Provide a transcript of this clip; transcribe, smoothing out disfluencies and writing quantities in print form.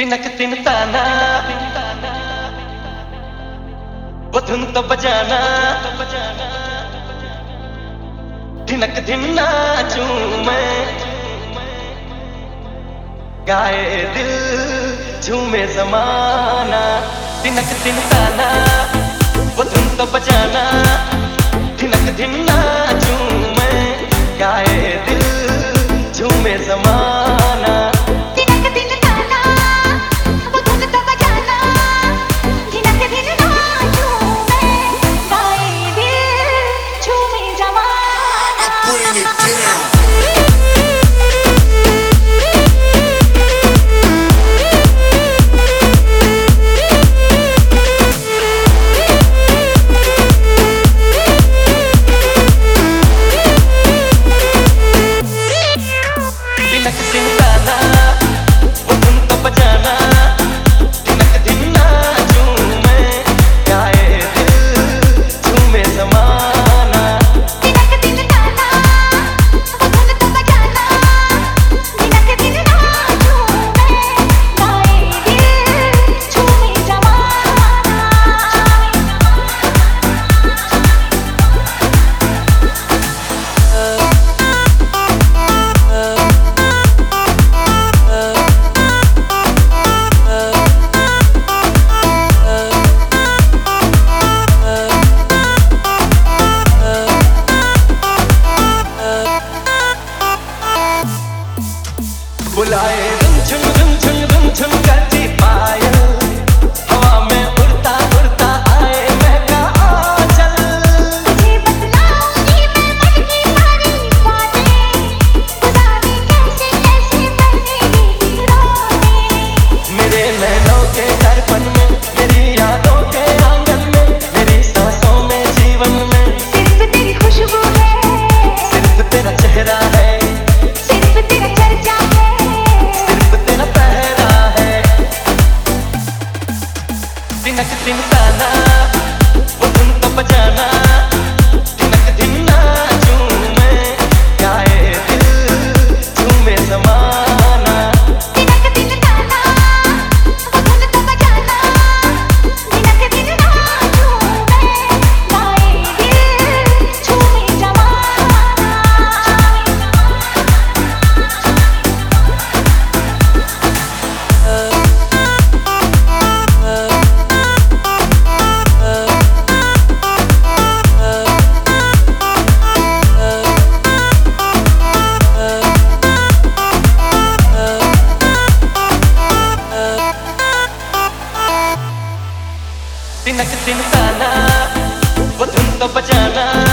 तिनक तिन ताना वो धुन तो बजाना तिनक दिन नाचूं मैं गाए दिल झूमे ज़माना तिनक तिन ताना वो धुन तो बजाना तिनक दिन नाचूं मैं गाए दिल झूमे ज़माना बुलाए रुम झुम करती पायल हवा में उड़ता उड़ता आए महका आंचल तुझे बतलाऊंगी मैं मन की सारी बातें गुजारी कैसे कैसे बनेगी रोने मेरे नैनों के दर्पण में मेरी यादों के आंगन में मेरी सांसों में जीवन में सिर्फ तेरी खुशबू है सिर्फ तेरा चेहरा है सिर्फ तेरा चर्चा तिनक दिन ताना वो धुन तो बजाना तिनक दिन नाचूं मैं गाए दिल झूमे ज़माना तिनक दिन ताना वो धुन तो बजाना तिनक दिन नाचूं मैं गाए दिल झूमे ज़माना तिनक तिन ताना वो धुन तो बजाना